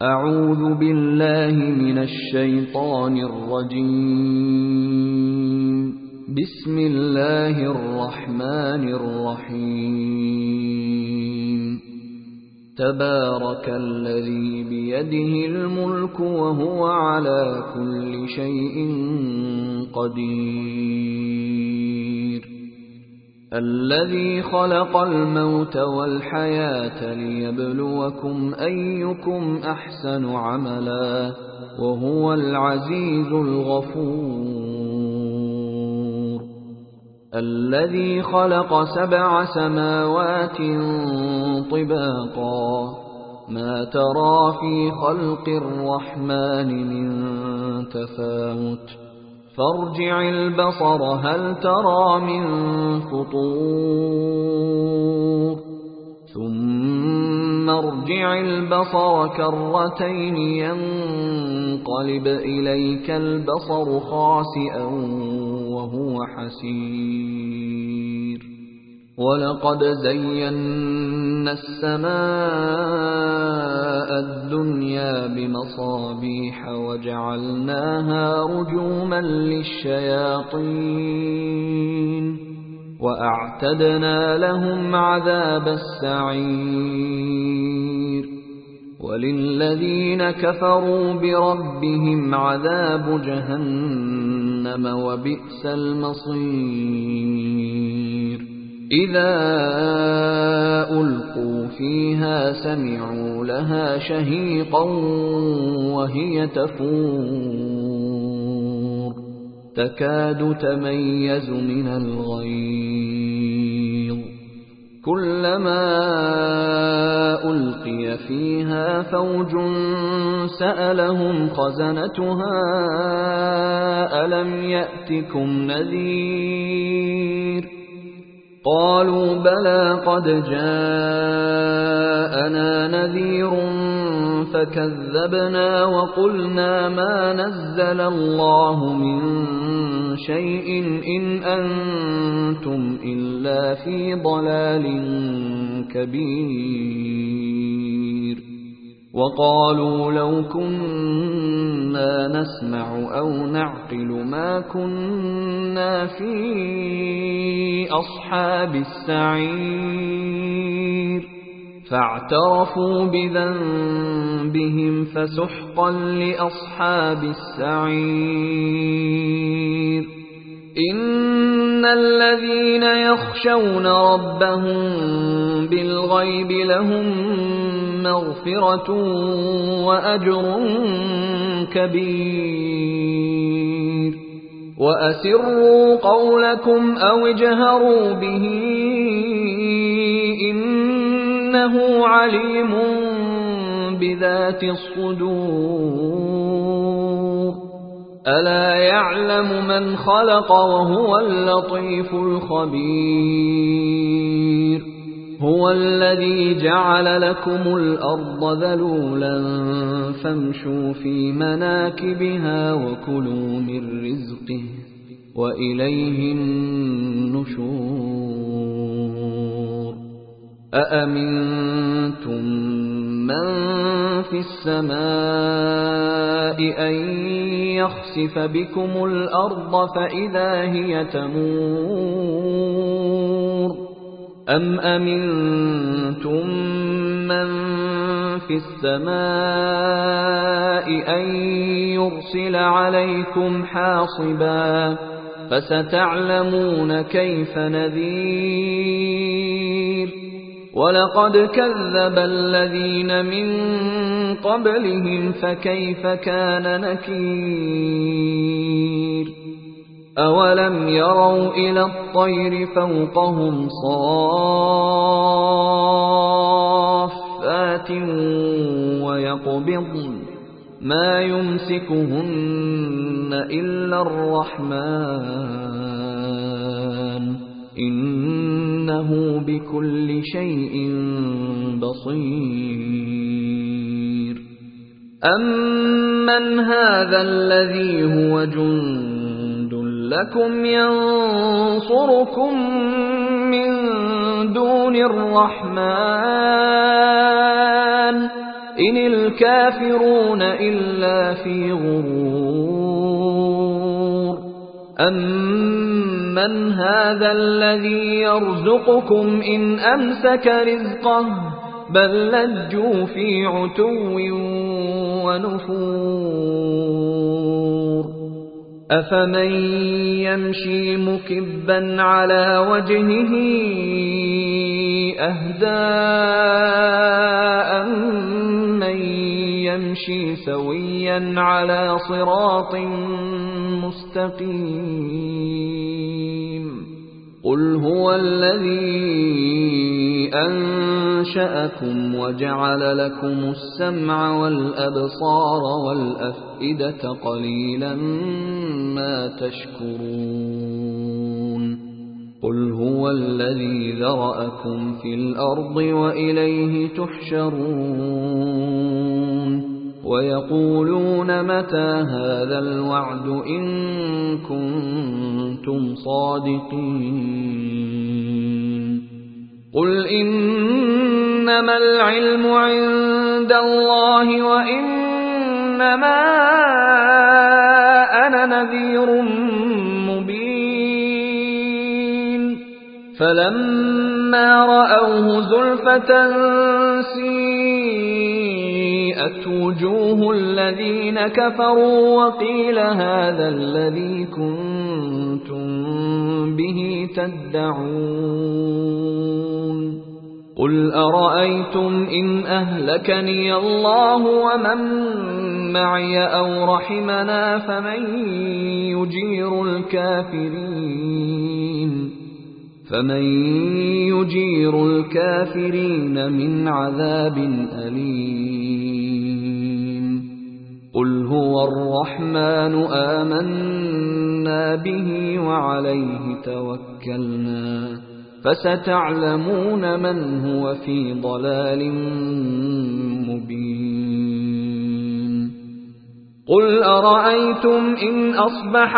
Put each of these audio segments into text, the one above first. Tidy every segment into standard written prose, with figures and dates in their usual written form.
أعوذ بالله من الشيطان الرجيم. بسم الله الرحمن الرحيم. تبارك الذي بيده الملك وهو على كل شيء قدير. الذي خلق الموت والحياة ليبلوكم أيكم أحسن عملا وهو العزيز الغفور. الذي خلق 7 سماوات طباقا ما ترى في خلق الرحمن من تفاوت فارجع البصر هل ترى من فطور ثم ارجع البصر كرتين ينقلب إليك البصر خاسئا وهو حسير. ولقد زينا السماء الدنيا بمصابيح وجعلناها رجوما للشياطين وأعتدنا لهم عذاب السعير. وللذين كفروا بربهم عذاب جهنم وبئس المصير. إذا ألقوا فيها سمعوا لها شهيقا وهي تفور تكاد تميز من الغيظ. كلما ألقي فيها فوج سألهم خزنتها ألم يأتكم نذير قالوا بلى قد جاءنا نذير فكذبنا وقلنا ما نزل الله من شيء إن أنتم إلا في ضلال كبير. وقالوا لو كنا نسمع أو نعقل ما كنا في أصحاب السعير. فاعترفوا بذنبهم فسحقا لأصحاب السعير. إن الذين يخشون ربهم بالغيب لهم مغفرة وأجر كبير. وأسروا قولكم أو اجهروا به إنه عليم بذات الصدور. ألا يعلم من خلق وهو اللطيف الخبير. هو الذي جعل لكم الأرض ذلولا فامشوا في مناكبها وكلوا من رزقه وإليه النشور. أأمنتم من في السماء أن يخسف بكم الأرض فإذا هي تمور أم أمنتم من في السماء أن يرسل عليكم حاصبا فستعلمون كيف نذير. ولقد كذب الذين من قبلهم فكيف كان نكير. أولم يروا إلى الطير فوقهم صافات ويقبضن ما يمسكهن إلا الرحمن إنه بكل شيء بصير. أمن هذا الذي هو جند لكم ينصركم من دون الرحمن إن الكافرون إلا في غرور أمن هذا الذي يرزقكم إن أمسك رزقه بل لجوا في عتو ونفور أفمن يمشي مكبا على وجهه أهدى من يمشي سويا على صراط مستقيم قل هو الذي أنشأكم وجعل لكم السمع والأبصار والأفئدة قليلا ما تشكرون قل هو الذي ذرأكم في الأرض وإليه تحشرون ويقولون متى هذا الوعد إن كنتم صادقين قل إنما العلم عند الله وإنما أنا نذير مبين فلما رأوه زلفة سيئت وجوه الذين كفروا وقيل هذا الذي كنتم به تدعون قل أرأيتم إن أهلكني الله ومن معي أو رحمنا فمن يجير الكافرين من عذاب أليم قل هو الرحمن آمنا به وعليه توكلنا فستعلمون من هو في ضلال مبين قل أرأيتم إن أصبح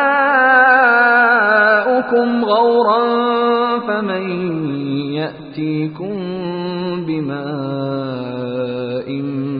ماؤكم غورا فمن يأتيكم بماء